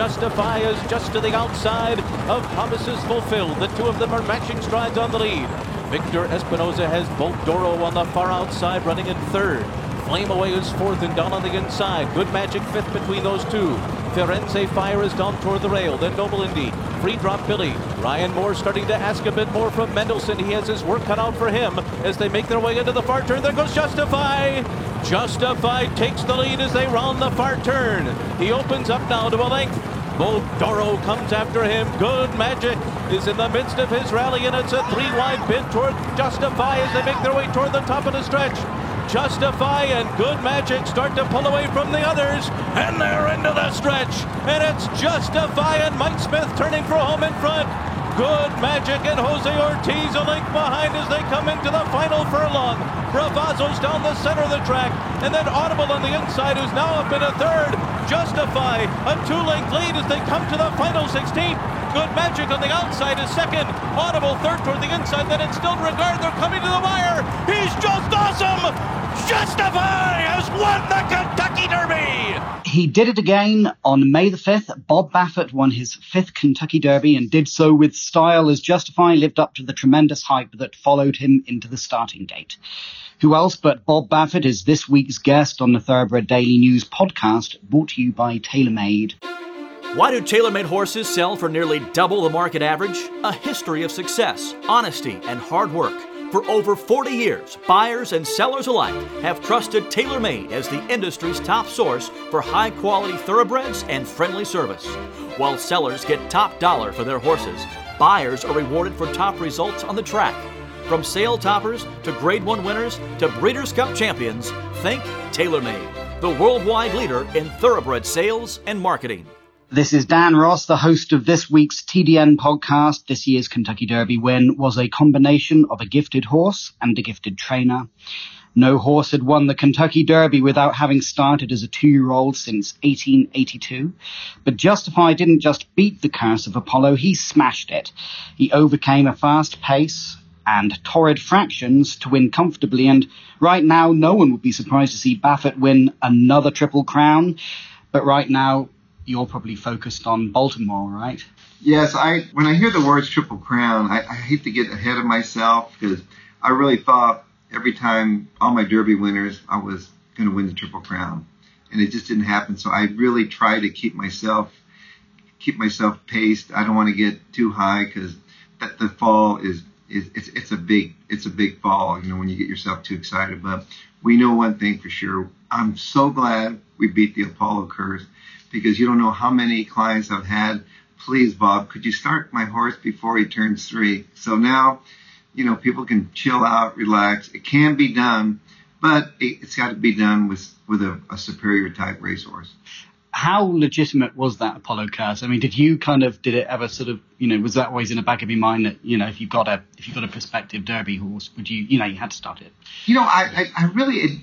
Justify is just to the outside of Promises Fulfilled. The two of them are matching strides on the lead. Victor Espinoza has Bolt Doro on the far outside, running in third. Flame Away is fourth and down on the inside. Good Magic fifth between those two. Firenze Fire is down toward the rail. Then Noble Indy. Free Drop Billy. Ryan Moore starting to ask a bit more from Mendelssohn. He has his work cut out for him as they make their way into the far turn. There goes Justify. Justify takes the lead as they round the far turn. He opens up now to a length. Bolt Doro comes after him. Good Magic is in the midst of his rally, and it's a three-wide bid toward Justify as they make their way toward the top of the stretch. Justify and Good Magic start to pull away from the others, and they're into the stretch. And it's Justify and Mike Smith turning for home in front. Good Magic and Jose Ortiz a length behind as they come into the final furlong. Bravazzo's down the center of the track, and then Audible on the inside, who's now up in a third. Justify a two-length lead as they come to the final 16. Good Magic on the outside is second. Audible third toward the inside. Then in Still Regard, they're coming to the wire. He's just awesome. Justify has won the Kentucky Derby. He did it again on May the 5th. Bob Baffert won his 5th Kentucky Derby and did so with style as Justify lived up to the tremendous hype that followed him into the starting gate. Who else but Bob Baffert is this week's guest on the Thoroughbred Daily News podcast, brought to you by TaylorMade. Why do TaylorMade horses sell for nearly double the market average? A history of success, honesty, and hard work. For over 40 years, buyers and sellers alike have trusted TaylorMade as the industry's top source for high-quality thoroughbreds and friendly service. While sellers get top dollar for their horses, buyers are rewarded for top results on the track. From sale toppers to Grade 1 winners to Breeders' Cup champions, think TaylorMade, the worldwide leader in thoroughbred sales and marketing. This is Dan Ross, the host of this week's TDN podcast. This year's Kentucky Derby win was a combination of a gifted horse and a gifted trainer. No horse had won the Kentucky Derby without having started as a 2-year-old since 1882. But Justify didn't just beat the curse of Apollo, he smashed it. He overcame a fast pace and torrid fractions to win comfortably, and right now no one would be surprised to see Baffert win another Triple Crown. But right now, you're probably focused on Baltimore, right? Yes, when I hear the words Triple Crown, I hate to get ahead of myself because I really thought every time all my Derby winners, I was going to win the Triple Crown. And it just didn't happen. So I really try to keep myself paced. I don't want to get too high because the fall it's a big fall, when you get yourself too excited. But we know one thing for sure. I'm so glad we beat the Apollo curse, because you don't know how many clients I've had. Please, Bob, could you start my horse before he turns 3? So now, people can chill out, relax. It can be done, but it's got to be done with a superior type racehorse. How legitimate was that Apollo curse? I mean, did it ever sort of, was that always in the back of your mind that, if you've got a prospective Derby horse, would you had to start it? I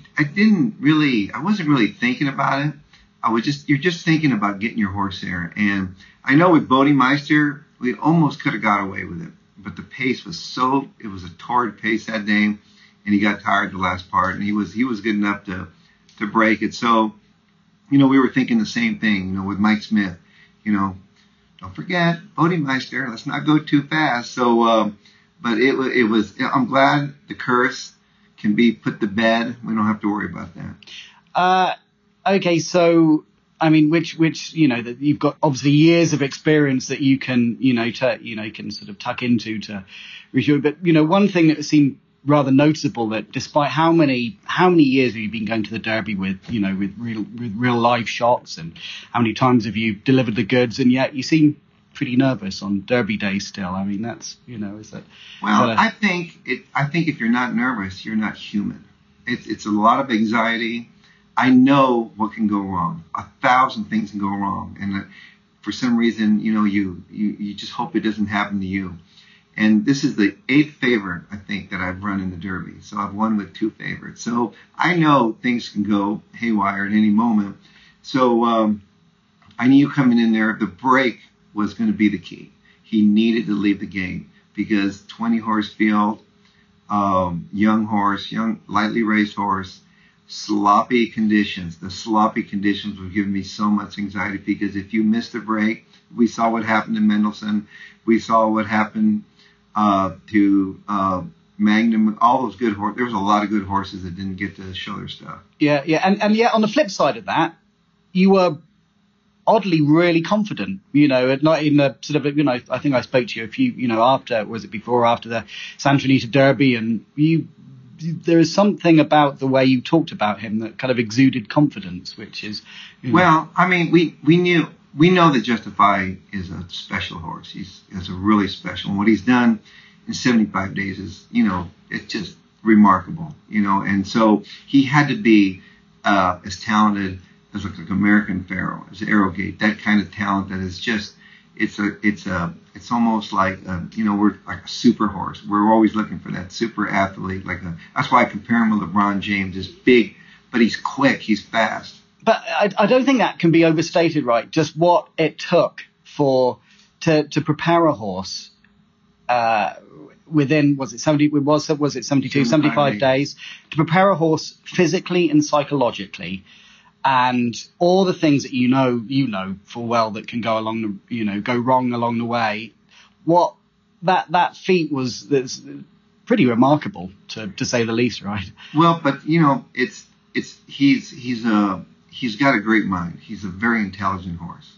wasn't really thinking about it. You're just thinking about getting your horse there. And I know with Bodemeister, we almost could have got away with it. But the pace was it was a torrid pace that day, and he got tired the last part, and he was good enough to break it. So, we were thinking the same thing, with Mike Smith, don't forget Bodemeister, let's not go too fast. So, but it was, I'm glad the curse can be put to bed. We don't have to worry about that. Okay, so I mean, which that you've got obviously years of experience that you can can sort of tuck into to reassure. But one thing that seemed rather noticeable, that despite how many years have you been going to the Derby with real live shots, and how many times have you delivered the goods, and yet you seem pretty nervous on Derby day still. I mean, that's is that? Well, I think if you're not nervous, you're not human. It's a lot of anxiety. I know what can go wrong. 1,000 things can go wrong, and for some reason, you just hope it doesn't happen to you. And this is the 8th favorite, I think, that I've run in the Derby. So I've won with 2 favorites. So I know things can go haywire at any moment. So I knew coming in there, the break was going to be the key. He needed to leave the game because 20 horse field, young horse, young lightly raced horse. sloppy conditions. The sloppy conditions were giving me so much anxiety because if you missed a break, we saw what happened to Mendelssohn. We saw what happened to Magnum. All those good horses. There was a lot of good horses that didn't get to show their stuff. Yeah, and yet on the flip side of that, you were oddly really confident, not in the sort of, I think I spoke to you a few, after, was it before or after the Santa Anita Derby, and there is something about the way you talked about him that kind of exuded confidence, which is... Well, I mean, we know that Justify is a special horse. He's a really special, and what he's done in 75 days is, it's just remarkable, and so he had to be as talented as like American Pharoah, as Arrogate, that kind of talent that is just, it's almost like, we're like a super horse. We're always looking for that super athlete. That's why I compare him with LeBron James. He's big, but he's quick, he's fast. But I don't think that can be overstated, right? Just what it took to prepare a horse within, was it 72, 75 days, to prepare a horse physically and psychologically, and all the things that you know full well that can go along the, go wrong along the way. What that feat was, that's pretty remarkable to say the least, right? Well, but he's got a great mind. He's a very intelligent horse,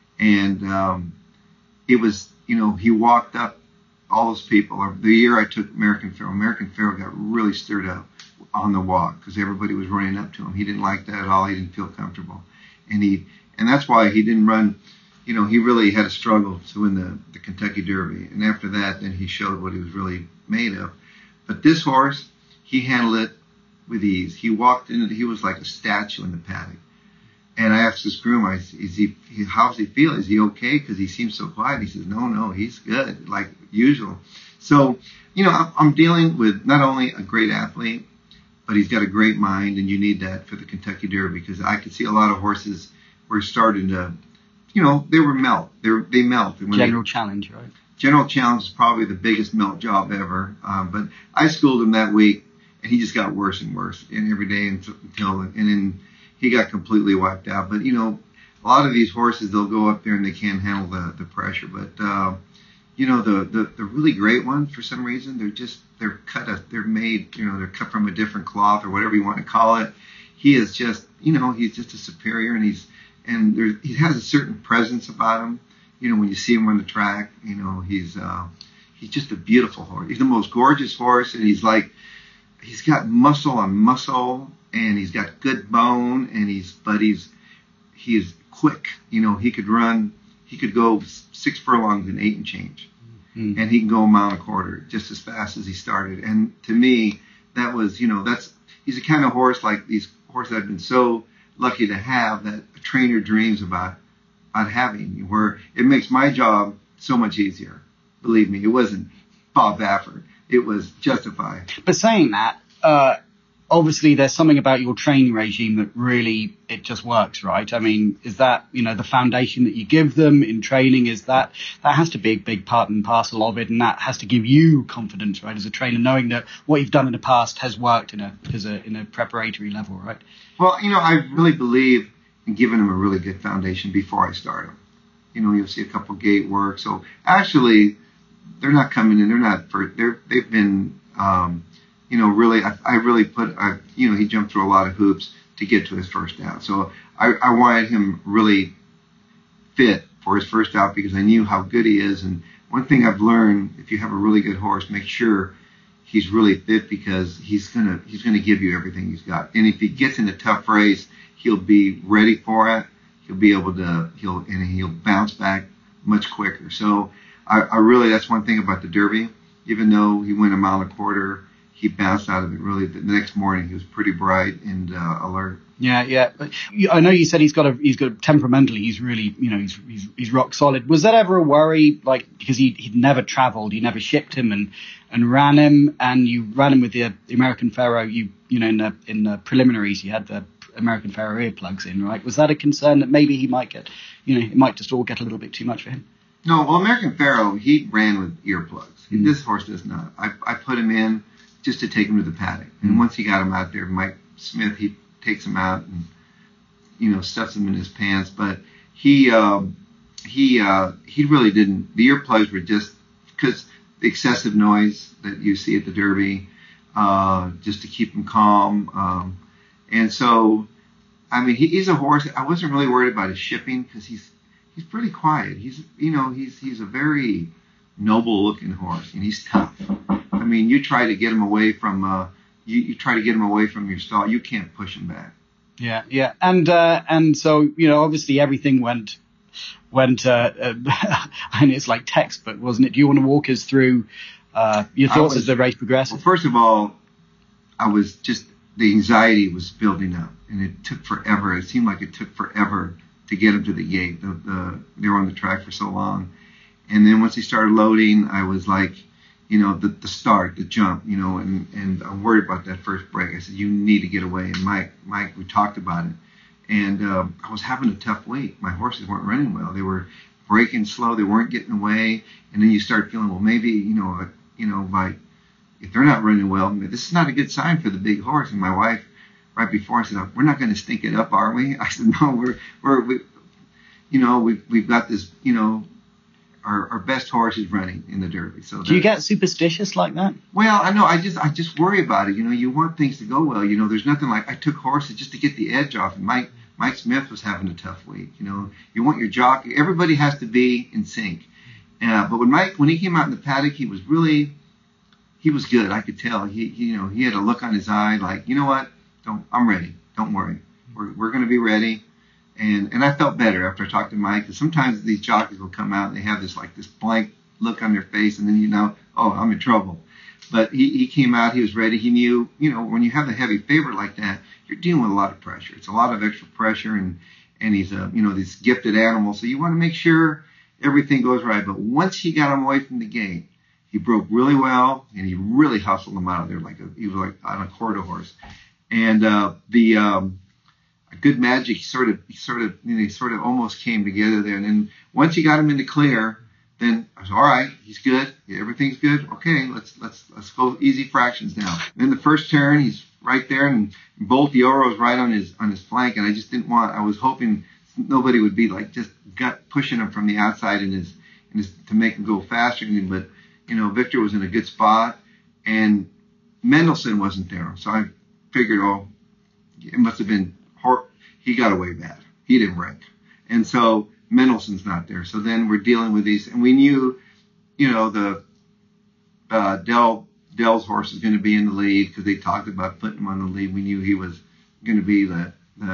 and it was, he walked up all those people. The year I took American Pharoah got really stirred up on the walk because everybody was running up to him. He didn't like that at all. He didn't feel comfortable, and that's why he didn't run. He really had a struggle to win the Kentucky Derby, and after that, then he showed what he was really made of. But this horse, he handled it with ease. He walked in, he was like a statue in the paddock. And I asked this groom, how's he feel? Is he okay? Because he seems so quiet. He says, no, he's good, like usual. So, I'm dealing with not only a great athlete, but he's got a great mind, and you need that for the Kentucky Derby, because I could see a lot of horses were starting to, they melt. They melt. General Challenge, right? General Challenge is probably the biggest melt job ever. But I schooled him that week, and he just got worse and worse, and every day and then he got completely wiped out. But, a lot of these horses, they'll go up there and they can't handle the pressure. But, the really great ones, for some reason, they're made, they're cut from a different cloth or whatever you want to call it. He is just, he's just a superior, and he has a certain presence about him. When you see him on the track, he's just a beautiful horse. He's the most gorgeous horse, and he's got muscle on muscle, and he's got good bone, and he is quick. He could go 6 furlongs in 8 and change, and he can go a mile and a quarter just as fast as he started. And to me, that was, he's the kind of horse like these horses I've been so lucky to have that a trainer dreams about having, where it makes my job so much easier. Believe me, it wasn't Bob Baffert. It was Justify. But saying that, obviously there's something about your training regime that really, it just works, right? I mean, is that, the foundation that you give them in training, is that has to be a big part and parcel of it, and that has to give you confidence, right, as a trainer, knowing that what you've done in the past has worked in a preparatory level, right? Well, I really believe in giving them a really good foundation before I start them. You'll see a couple gate work. So actually, they're not coming in. They're not. They've been. Really, I really put. He jumped through a lot of hoops to get to his first out. So I wanted him really fit for his first out because I knew how good he is. And one thing I've learned, if you have a really good horse, make sure he's really fit, because he's gonna give you everything he's got. And if he gets in a tough race, he'll be ready for it. He'll be able to. He'll bounce back much quicker. So I really, that's one thing about the Derby. Even though he went a mile and a quarter, he bounced out of it really. The next morning, he was pretty bright and alert. Yeah. I know you said he's got temperamentally, he's really, he's rock solid. Was that ever a worry, because he'd never traveled, you never shipped him and ran him, and you ran him with the American Pharoah, in the preliminaries, you had the American Pharoah earplugs in, right? Was that a concern that maybe he might get, it might just all get a little bit too much for him? No, well, American Pharoah, he ran with earplugs. This horse does not. I put him in just to take him to the paddock. And once he got him out there, Mike Smith, he takes him out and, you know, stuffs him in his pants. But he really didn't. The earplugs were just because the excessive noise that you see at the Derby, just to keep him calm. And so, I mean, he's a horse. I wasn't really worried about his shipping because he's pretty quiet. He's a very noble looking horse, and he's tough. I mean, you try to get him away from you try to get him away from your stall. You can't push him back. Yeah. And so, you know, obviously everything went and it's like textbook, wasn't it? Do you want to walk us through your thoughts as the race progresses? Well, first of all, the anxiety was building up, and it took forever. It seemed like it took forever to get him to the gate. They were on the track for so long. And then once he started loading, I was like, you know, the start, the jump, you know, and I'm worried about that first break. I said, you need to get away. And Mike, we talked about it. And I was having a tough week. My horses weren't running well. They were braking slow. They weren't getting away. And then you start feeling, well, maybe, if they're not running well, this is not a good sign for the big horse. And my wife, right before, I said, we're not going to stink it up, are we? I said, no, we've got this, you know, our best horse is running in the Derby. So do you get superstitious like that? Well, I know. I just worry about it. You know, you want things to go well. You know, there's nothing like I took horses just to get the edge off. And Mike Smith was having a tough week. You know, you want your jockey. Everybody has to be in sync. But when he came out in the paddock, he was good. I could tell. He had a look on his eye like, you know what? I'm ready. Don't worry. We're going to be ready. And I felt better after I talked to Mike, because sometimes these jockeys will come out and they have this blank look on their face, and then you know, oh, I'm in trouble. But he came out, he was ready. He knew, you know, when you have a heavy favorite like that, you're dealing with a lot of pressure. It's a lot of extra pressure, and he's this gifted animal, so you want to make sure everything goes right. But once he got him away from the gate, he broke really well, and he really hustled him out of there he was like on a quarter horse. And Good Magic sort of almost came together there. And then once he got him in the clear, then I was all right. He's good. Everything's good. Okay, let's go easy fractions now. And then the first turn, he's right there, and Bolt d'Oro's right on his flank. And I just didn't want. I was hoping nobody would be like just pushing him from the outside in his to make him go faster. But you know, Victor was in a good spot, and Mendelssohn wasn't there. So I figured, it must have been. He got away bad. He didn't rank. And so Mendelssohn's not there. So then we're dealing with these. And we knew, you know, the Dell's horse is going to be in the lead because they talked about putting him on the lead. We knew he was going to be the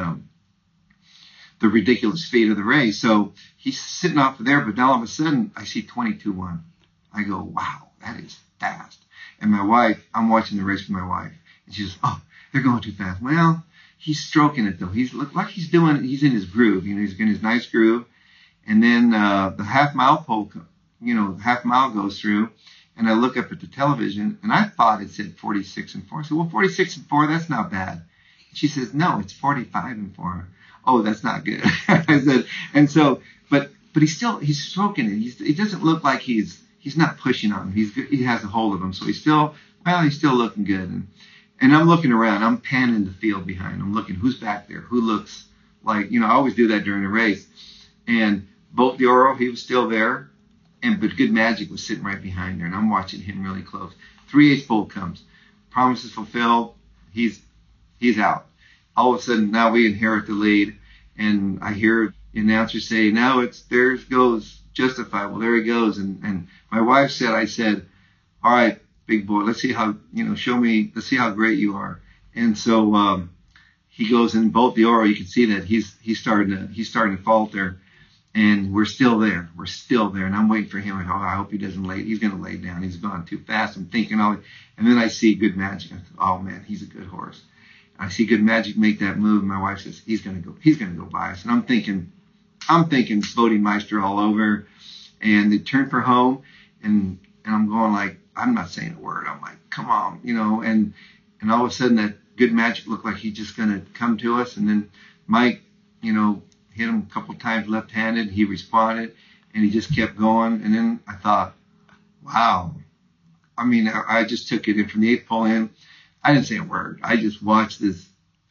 ridiculous speed of the race. So he's sitting off of there. But now all of a sudden, I see 22-1. I go, wow, that is fast. And my wife, I'm watching the race with my wife. And she says, oh, they're going too fast. Well, he's stroking it though. He's in his groove. You know, he's in his nice groove. And then the half mile goes through, and I look up at the television, and I thought it said 46-4. I said, well, 46-4, that's not bad. She says, no, it's 45-4. Oh, that's not good. I said, and so, but he's stroking it. It doesn't look like he's not pushing on him. He has a hold of him, so he's still looking good. And I'm looking around. I'm panning the field behind. I'm looking who's back there, who looks like, you know, I always do that during the race. And Bolt d'Oro, he was still there, but Good Magic was sitting right behind there, and I'm watching him really close. 3/8 Bolt comes, promises fulfilled. He's out. All of a sudden, now we inherit the lead, and I hear the announcer say, "Now there goes Justify." Well, there he goes, and my wife said, "I said, all right, big boy, let's see how, you know, let's see how great you are." And so he goes in Bolt d'Oro. You can see that he's starting to falter, and we're still there. And I'm waiting for him. I hope he doesn't lay. He's going to lay down. He's gone too fast. I'm thinking, and then I see Good Magic. I thought, oh man, he's a good horse. I see Good Magic make that move. And my wife says he's going to go by us. And I'm thinking Bodemeister all over. And they turn for home, and I'm going like, I'm not saying a word. I'm like, come on, you know, and all of a sudden that Good Magic looked like he's just going to come to us. And then Mike, you know, hit him a couple times left-handed. He responded, and he just kept going. And then I thought, wow. I mean, I just took it in from the 8th pole in. I didn't say a word. I just watched this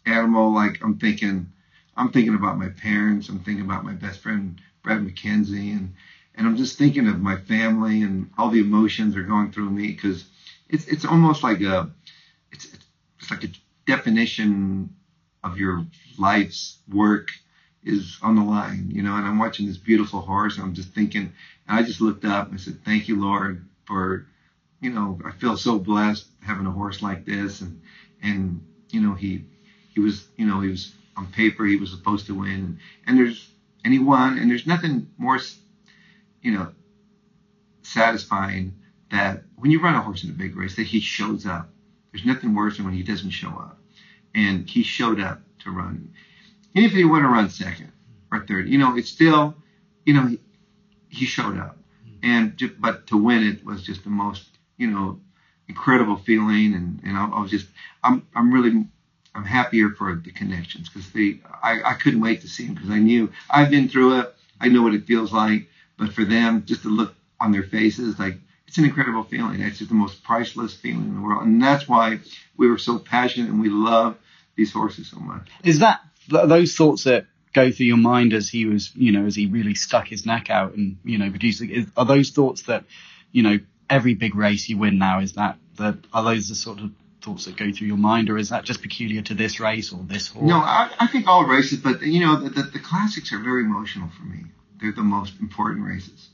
animal, like I'm thinking about my parents. I'm thinking about my best friend, Brad McKenzie, and I'm just thinking of my family and all the emotions are going through me, because it's almost like it's like a definition of your life's work is on the line, and I'm watching this beautiful horse, and I'm just thinking, and I just looked up and I said, thank you, Lord, for, I feel so blessed having a horse like this, and he was on paper, he was supposed to win, and he won, and there's nothing more, satisfying that when you run a horse in a big race that he shows up. There's nothing worse than when he doesn't show up, and he showed up to run. And if he would have run second or third, it's still, he showed up, but to win it was just the most, incredible feeling, and I was just, I'm happier for the connections, because I couldn't wait to see them, because I knew I've been through it, I know what it feels like, but for them, just to look on their faces, like, it's an incredible feeling. It's just the most priceless feeling in the world, and that's why we were so passionate and we love these horses so much. Is that those thoughts that go through your mind as he was, as he really stuck his neck out and, producing, are those thoughts that, every big race you win now, are those the sort of thoughts that go through your mind, or is that just peculiar to this race or this horse? No, I think all races, but the classics are very emotional for me. They're the most important races.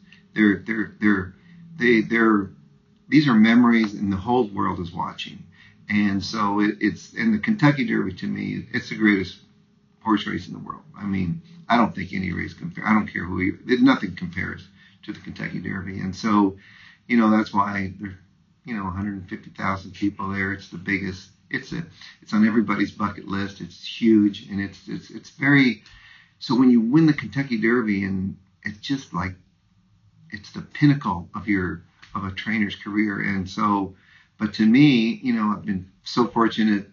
These are memories, and the whole world is watching. And so and the Kentucky Derby, to me, it's the greatest horse race in the world. I mean, I don't think any race compares. I don't care nothing compares to the Kentucky Derby. And so, that's why there's, 150,000 people there. It's the biggest. It's on everybody's bucket list. It's huge, and it's very. So when you win the Kentucky Derby, and it's just like, it's the pinnacle of a trainer's career. And so, but to me, I've been so fortunate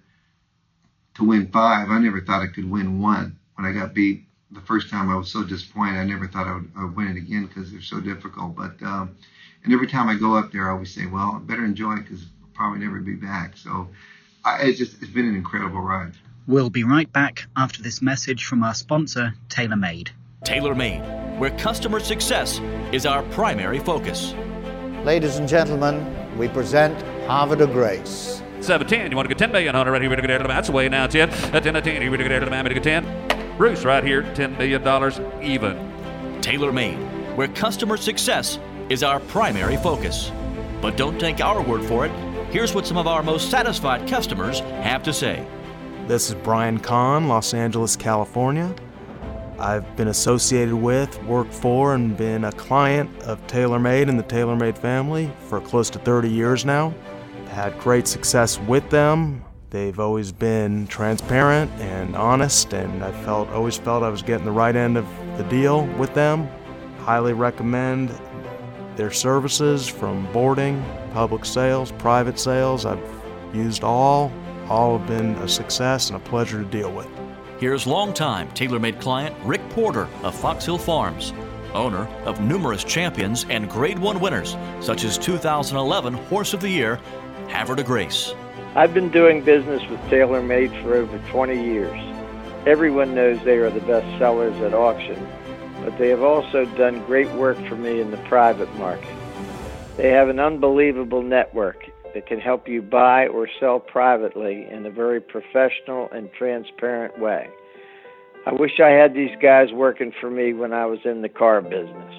to win 5. I never thought I could win 1. When I got beat the first time, I was so disappointed. I never thought I would win it again, because they're so difficult. But and every time I go up there, I always say, well, I better enjoy it, because I'll probably never be back. So it's been an incredible ride. We'll be right back after this message from our sponsor, TaylorMade. TaylorMade, where customer success is our primary focus. Ladies and gentlemen, we present Havre de Grace. 7-10, you want to get 10 million on it, ready to get it, that's away now, 10, 10, you want to get it, ready to get 10. Bruce right here, $10 million even. TaylorMade, where customer success is our primary focus. But don't take our word for it. Here's what some of our most satisfied customers have to say. This is Brian Kahn, Los Angeles, California. I've been associated with, worked for, and been a client of TaylorMade and the TaylorMade family for close to 30 years now. Had great success with them. They've always been transparent and honest, and I always felt I was getting the right end of the deal with them. Highly recommend their services, from boarding, public sales, private sales. I've used all have been a success and a pleasure to deal with. Here's longtime TaylorMade client Rick Porter of Fox Hill Farms, owner of numerous champions and Grade 1 winners, such as 2011 Horse of the Year, Havre de Grace. I've been doing business with TaylorMade for over 20 years. Everyone knows they are the best sellers at auction, but they have also done great work for me in the private market. They have an unbelievable network that can help you buy or sell privately in a very professional and transparent way. I wish I had these guys working for me when I was in the car business.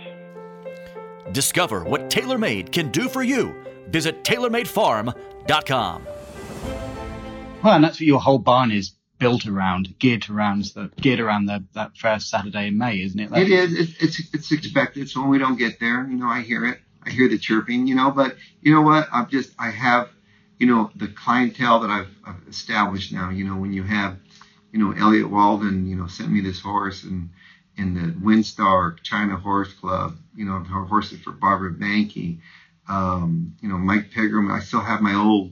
Discover what TaylorMade can do for you. Visit TaylorMadeFarm.com. Well, and that's what your whole barn is built around, geared around that first Saturday in May, isn't it? It is. It's expected. So when we don't get there, I hear it. I hear the chirping, but you know what? I have, the clientele that I've established now, when you have, Elliot Walden, sent me this horse, and in the WinStar China Horse Club, horses for Barbara Banke, Mike Pegram. I still have my old,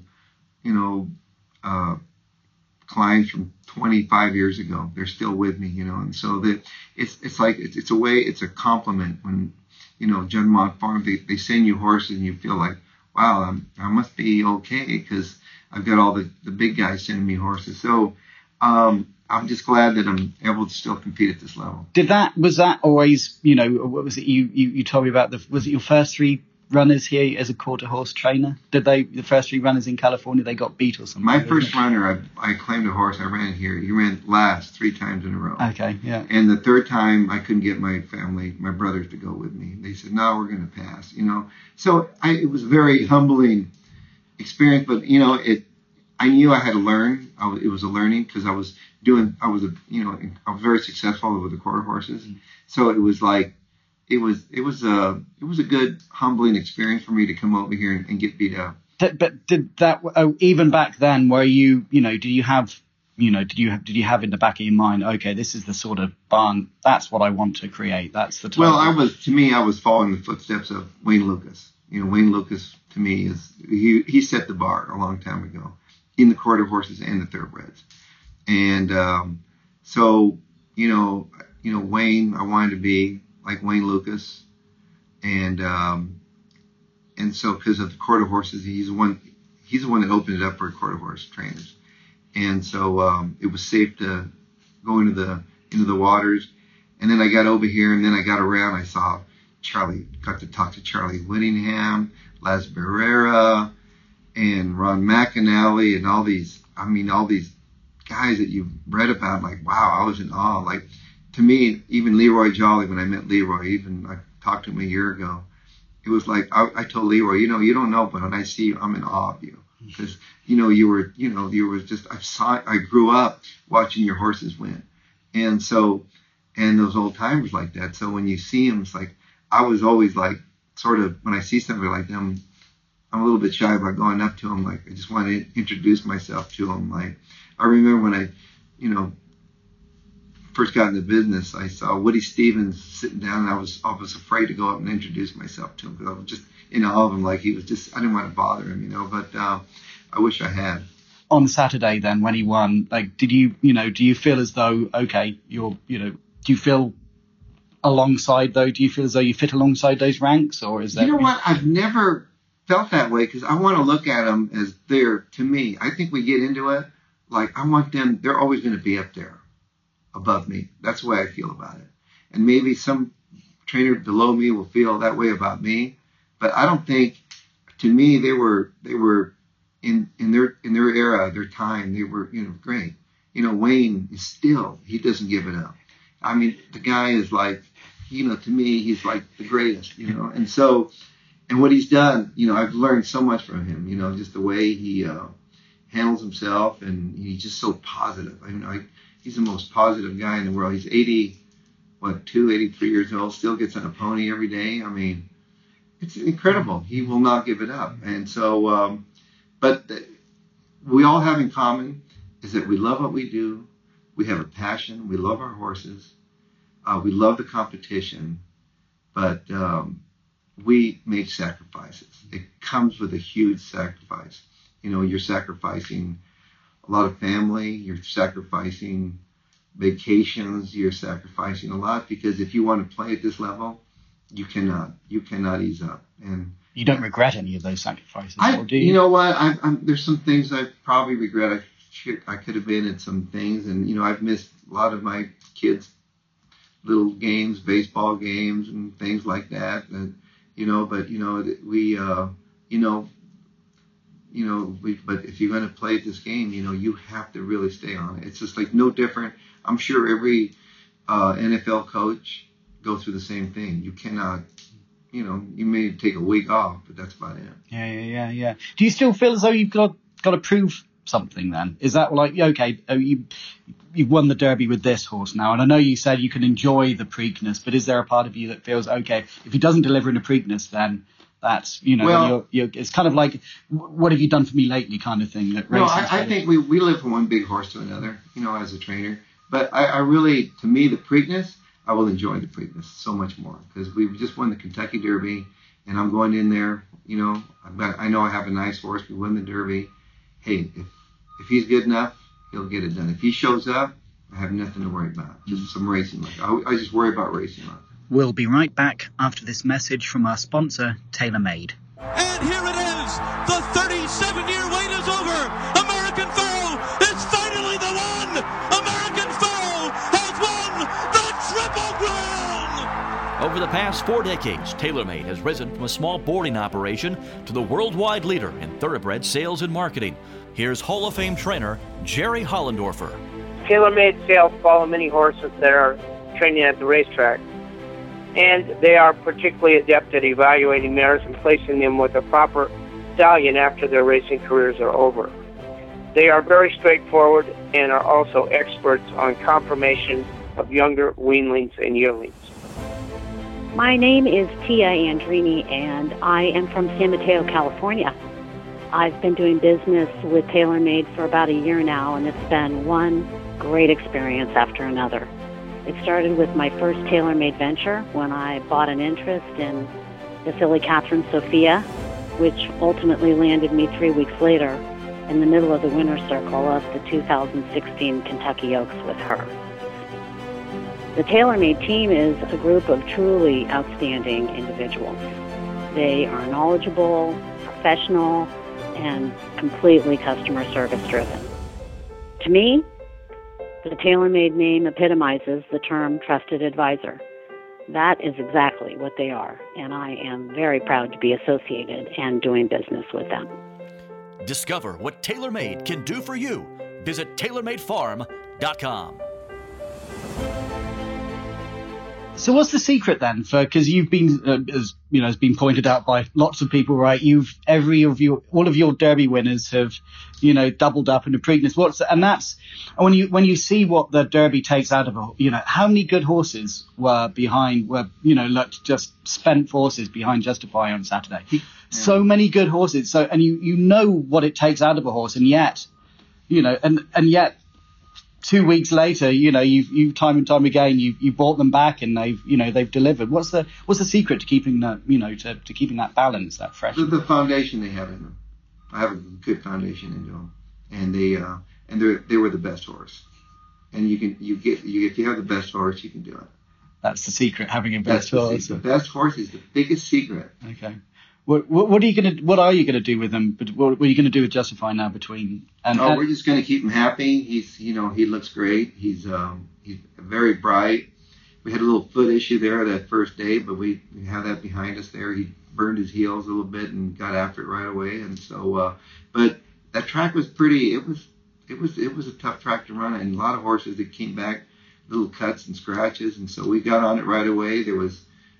clients from 25 years ago. They're still with me, and so that it's like, it's a way, it's a compliment when, John Mont Farm, they send you horses and you feel like, wow, I must be okay, because I've got all the big guys sending me horses. So I'm just glad that I'm able to still compete at this level. Was that always, what was it you told me about, was it your first 3 runners here as a quarter horse trainer? The first 3 runners in California, they got beat or something? My first runner, I claimed a horse I ran here. He ran last 3 times in a row. Okay, yeah. And the 3rd time, I couldn't get my brothers to go with me. They said, no, we're going to pass, So it was a very humbling experience, but, I knew I had to learn. It was a learning because I was very successful with the quarter horses. Mm-hmm. So it was like, it was a good humbling experience for me to come over here and get beat up. But did that even back then? Were you did you have in the back of your mind, okay, this is the sort of barn, that's what I want to create. That's the type. Well, I was following the footsteps of Wayne Lukas. Wayne Lukas to me he set the bar a long time ago in the quarter horses and the thoroughbreds, and so Wayne, I wanted to be like Wayne Lukas, and so because of the quarter horses, he's the one that opened it up for quarter horse trainers, and so it was safe to go into the waters, and then I got over here, and then I got around, I saw got to talk to Charlie Whittingham, Les Barrera, and Ron McAnally, and all these guys that you've read about. Like, wow, I was in awe. Like, to me, even Leroy Jolly, when I met Leroy, I talked to him a year ago, it was like, I told Leroy, you don't know, but when I see you, I'm in awe of you. Because, you were just, I grew up watching your horses win. And so, and those old timers like that. So when you see them, it's like, I was always like, sort of, when I see somebody like them, I'm a little bit shy about going up to them. Like, I just want to introduce myself to them. Like, I remember when I, first got into business, I saw Woody Stevens sitting down, and I was afraid to go up and introduce myself to him because I was just in awe of him. Like, he was just, I didn't want to bother him, but I wish I had. On Saturday then, when he won, like, do you feel as though, okay, do you feel alongside though? Do you feel as though you fit alongside those ranks, or is that? You know what? I've never felt that way because I want to look at them as to me. I think we get into it, like, I want them, they're always going to be up there above me. That's the way I feel about it. And maybe some trainer below me will feel that way about me, but I don't think, to me, they were in their era, their time, they were, great. Wayne is still, he doesn't give it up. I mean, the guy is like, to me, he's like the greatest, and so, and what he's done, I've learned so much from him, just the way he handles himself, and he's just so positive. He's the most positive guy in the world. He's 83 years old, still gets on a pony every day. I mean, it's incredible. He will not give it up. And so, but we all have in common is that we love what we do. We have a passion. We love our horses. We love the competition, but we make sacrifices. It comes with a huge sacrifice. You're sacrificing a lot of family. You're sacrificing vacations. You're sacrificing a lot because if you want to play at this level, you cannot ease up. And you don't regret any of those sacrifices, or do you? You know what? There's some things I probably regret. I could have been at some things, and I've missed a lot of my kids' little games, baseball games, and things like that. And but if you're going to play this game, you have to really stay on it. It's just like no different. I'm sure every NFL coach go through the same thing. You cannot, you may take a week off, but that's about it. Yeah. Do you still feel as though you've got to prove something then? Is that like, okay, you've won the Derby with this horse now, and I know you said you can enjoy the Preakness, but is there a part of you that feels, okay, if he doesn't deliver in a Preakness, then that's, well, it's kind of like, what have you done for me lately kind of thing. That I think we live from one big horse to another, as a trainer. But I really, to me, the Preakness, I will enjoy the Preakness so much more because we just won the Kentucky Derby, and I'm going in there, I know I have a nice horse. We win the Derby. Hey, if he's good enough, he'll get it done. If he shows up, I have nothing to worry about. Just some racing luck. I just worry about racing luck. We'll be right back after this message from our sponsor, TaylorMade. And here it is. The 37-year wait is over. American Pharoah is finally the one. Over the past 4 decades, TaylorMade has risen from a small boarding operation to the worldwide leader in thoroughbred sales and marketing. Here's Hall of Fame trainer Jerry Hollendorfer. TaylorMade sales follow many horses that are training at the racetrack, and they are particularly adept at evaluating mares and placing them with a proper stallion after their racing careers are over. They are very straightforward and are also experts on confirmation of younger weanlings and yearlings. My name is Tia Andrini, and I am from San Mateo, California. I've been doing business with TaylorMade for about a year now, and it's been one great experience after another. It started with my first TaylorMade venture when I bought an interest in the filly Catherine Sophia, which ultimately landed me 3 weeks later in the middle of the winner's circle of the 2016 Kentucky Oaks with her. The TaylorMade team is a group of truly outstanding individuals. They are knowledgeable, professional, and completely customer service driven. To me, the TaylorMade name epitomizes the term trusted advisor. That is exactly what they are, and I am very proud to be associated and doing business with them. Discover what TaylorMade can do for you. Visit TaylorMadeFarm.com. So what's the secret then? Because you've been, as you know, has been pointed out by lots of people, right? All of your Derby winners have, doubled up in the Preakness. That's when you see what the Derby takes out of how many good horses were just spent forces behind Justify on Saturday. Yeah. So many good horses. So, and you know what it takes out of a horse, and yet, and yet, 2 weeks later, you've time and time again, you bought them back, and they've delivered. What's the secret to keeping that, to keeping that balance, that fresh? The foundation they have in them. I have a good foundation into them, and they were the best horse. And if you have the best horse, you can do it. That's the secret, having a best horse. The best horse is the biggest secret. Okay. What are you gonna do with them? But what are you gonna do with Justify now between? We're just gonna keep him happy. He looks great. He's very bright. We had a little foot issue there that first day, but we have that behind us there. He burned his heels a little bit and got after it right away. And so, but that track was pretty. It was a tough track to run, and a lot of horses that came back, little cuts and scratches, and so we got on it right away. There was,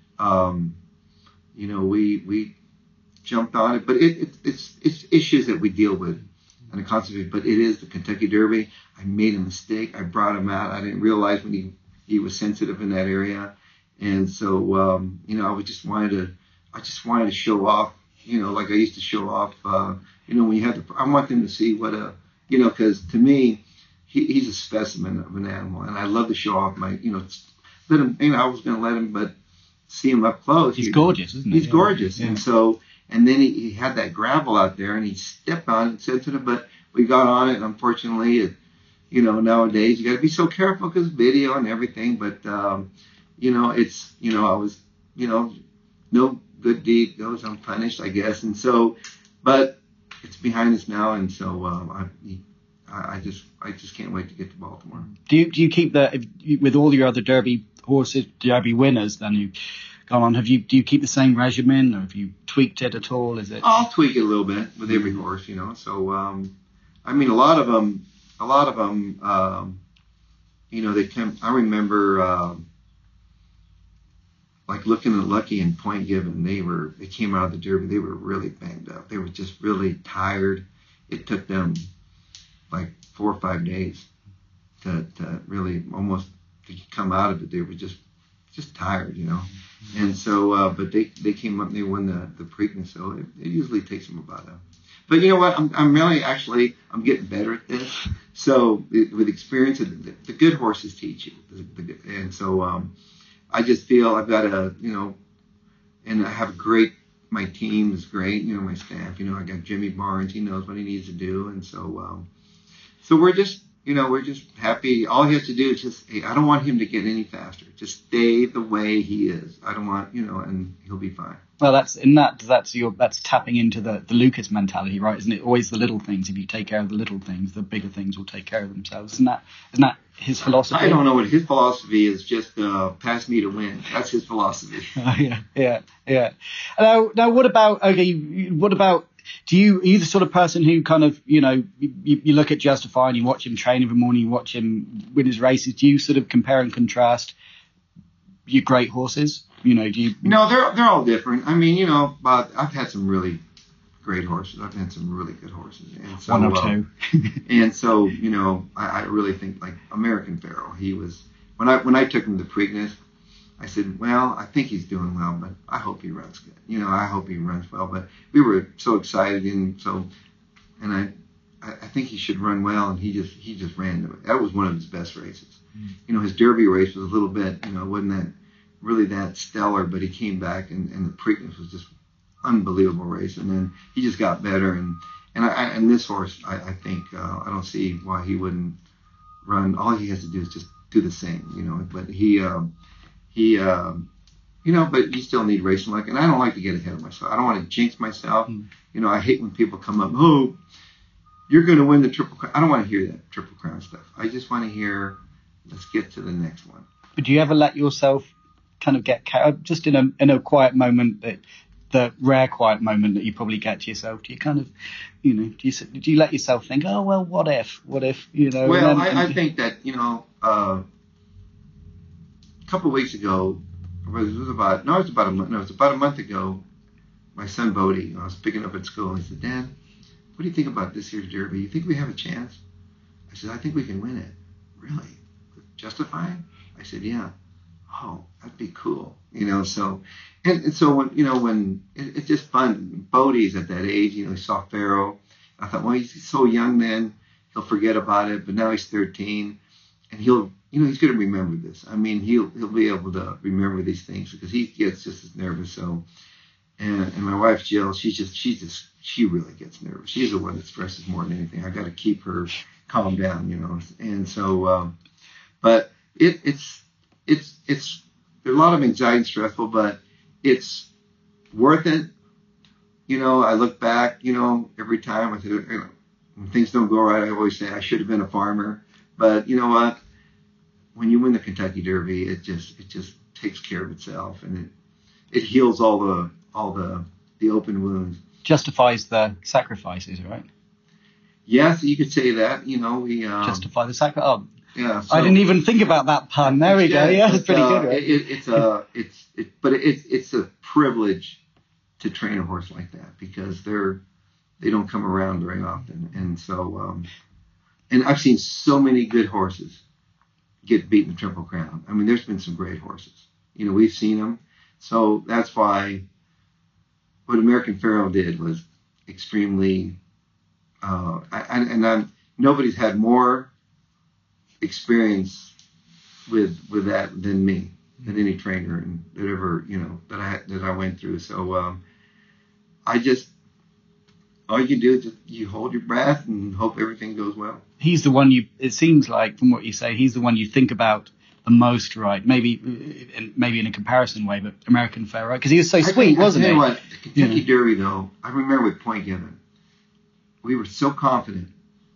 we jumped on it, but it's issues that we deal with on a constant basis. But it is the Kentucky Derby. I made a mistake. I brought him out. I didn't realize when he was sensitive in that area, and so I just wanted to show off, like I used to show off. When you have I want them to see what because to me, he's a specimen of an animal, and I love to show off my, let him. I was going to let him, but see him up close. He's gorgeous, isn't he? He's gorgeous, yeah. And so. And then he had that gravel out there, and he stepped on it, sensitive, but we got on it, and unfortunately, nowadays you got to be so careful because video and everything, but, it's, I was, no good deed goes unpunished, I guess, and so, but it's behind us now, and so I just can't wait to get to Baltimore. Do you keep that, with all your other Derby horses, Derby winners, then you gone on, do you keep the same regimen, or have you tweaked it at all? I'll tweak it a little bit with every horse, so a lot of them they come. I remember like looking at Lucky and Point Given, they came out of the Derby, they were really banged up, they were just really tired. It took them like 4 or 5 days to really almost to come out of it. They were just tired, And so, but they came up and they won the Preakness, so it usually takes them about a. But you know what? I'm really I'm getting better at this. So with experience, the good horses teach you, and so I just feel I've got and I have my team is great. My staff. I got Jimmy Barnes. He knows what he needs to do, and so we're just we're just happy. All he has to do is just, hey, I don't want him to get any faster. Just stay the way he is. I don't want, and he'll be fine. Well, that's tapping into the Lucas mentality, right? Isn't it? Always the little things. If you take care of the little things, the bigger things will take care of themselves. Isn't that his philosophy? I don't know what his philosophy is. Just pass me to win. That's his philosophy. Yeah. Now, what about? Are you the sort of person who kind of, you look at Justify and you watch him train every morning, you watch him win his races. Do you sort of compare and contrast your great horses? Do you? No, they're all different. I mean, but I've had some really great horses. I've had some really good horses. And so, one or two. And so, I really think like American Pharoah. He was when I took him to Preakness, I said, well, I think he's doing well, but I hope he runs good. I hope he runs well. But we were so excited, and I think he should run well, and he just ran. That was one of his best races. His Derby race was a little bit, wasn't that really that stellar, but he came back, and the Preakness was just unbelievable race, and then he just got better, and this horse, I think I don't see why he wouldn't run. All he has to do is just do the same, but but you still need racing luck, and I don't like to get ahead of myself. I don't want to jinx myself. I hate when people come up, oh, you're going to win the Triple Crown. I don't want to hear that Triple Crown stuff. I just want to hear, let's get to the next one. But do you ever let yourself kind of get just in a quiet moment, the rare quiet moment that you probably get to yourself? Do you kind of, do you let yourself think, oh well, what if, Well, I think that a couple of weeks ago, it was about a month ago. My son Bodie, I was picking up at school, and he said, Dad, what do you think about this year's Derby? You think we have a chance? I said, I think we can win it. Really? Justify? I said, yeah. Oh, that'd be cool. So when it's just fun. Bodie's at that age, he saw Pharoah. I thought, well, he's so young then, he'll forget about it, but now he's 13, and he's going to remember this. I mean, he'll be able to remember these things because he gets just as nervous. So, and my wife Jill, she really gets nervous. She's the one that stresses more than anything. I got to keep her calm down, And so, but it's there's a lot of anxiety and stressful, but it's worth it. I look back, every time I say, when things don't go right, I always say I should have been a farmer. But you know what? When you win the Kentucky Derby, it just takes care of itself, and it heals all the open wounds. Justifies the sacrifices, right? Yes, you could say that. We justify the sacrifice. Oh, yeah. So, I didn't even think about that pun. There we go. Yeah, it's pretty good. Right? It's a privilege to train a horse like that because they don't come around very often, and so and I've seen so many good horses get beaten the Triple Crown. I mean, there's been some great horses. We've seen them, so that's why what American Pharoah did was extremely. Nobody's had more experience with that than me, than any trainer and that ever that I went through. So all you can do is just you hold your breath and hope everything goes well. He's the one it seems like from what you say, he's the one you think about the most, right? Maybe in a comparison way, but American Pharoah, because he was so sweet, wasn't he? I tell you what, the Kentucky Derby though, I remember with Point Given, we were so confident.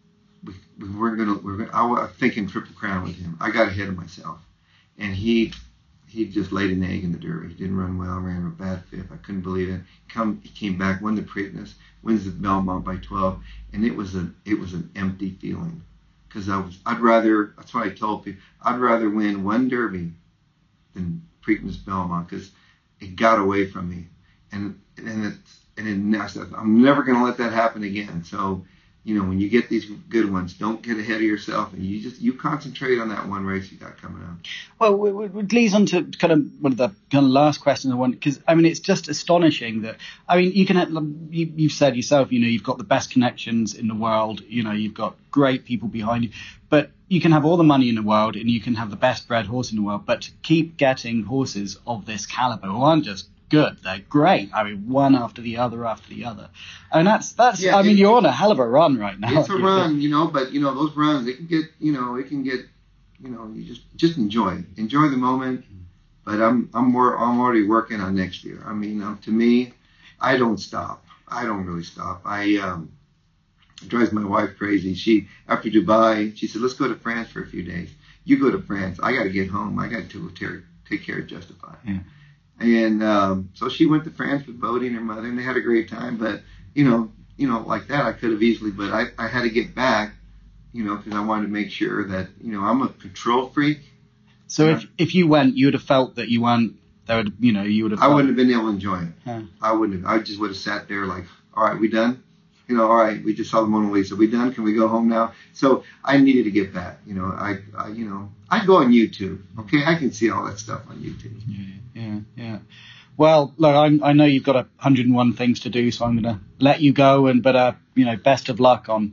I was thinking Triple Crown with him. I got ahead of myself, and he just laid an egg in the Derby. He didn't run well, ran a bad fifth. I couldn't believe it. He came back, won the Preakness, wins the Belmont by 12, and it was an empty feeling because that's what I told people. I'd rather win one Derby than Preakness Belmont because it got away from me, and I said I'm never going to let that happen again. So. When you get these good ones, don't get ahead of yourself, and you concentrate on that one race you got coming up. Well, it leads on to kind of one of the kind of last questions I want, because I mean it's just astonishing that you can you've said yourself, you've got the best connections in the world, you've got great people behind you, but you can have all the money in the world and you can have the best bred horse in the world, but to keep getting horses of this caliber who aren't just good. They're great. I mean, one after the other after the other. And that's. Yeah, I mean, you're on a hell of a run right now. It's a run, but those runs, it can get, you just enjoy the moment. But I'm already working on next year. I mean, to me, I don't stop. I don't really stop. It drives my wife crazy. After Dubai, she said, let's go to France for a few days. You go to France. I got to get home. I got to take care of Justify. Yeah. And so she went to France with Bodie and her mother, and they had a great time. But, like that, I could have easily, but I had to get back, because I wanted to make sure that, I'm a control freak. So if you went, you would have felt that you weren't, you would have. I wouldn't have been able to enjoy it. Yeah. I wouldn't have. I just would have sat there like, all right, we done? All right, we just saw the Mona Lisa. We done? Can we go home now? So I needed to get back. I go on YouTube. Okay, I can see all that stuff on YouTube. Yeah. Well, look, I know you've got 101 things to do, so I'm going to let you go. But best of luck on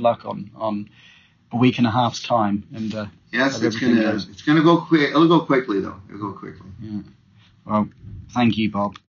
a week and a half's time. And yes, it's gonna go quick. It'll go quickly though. It'll go quickly. Yeah. Well, thank you, Bob.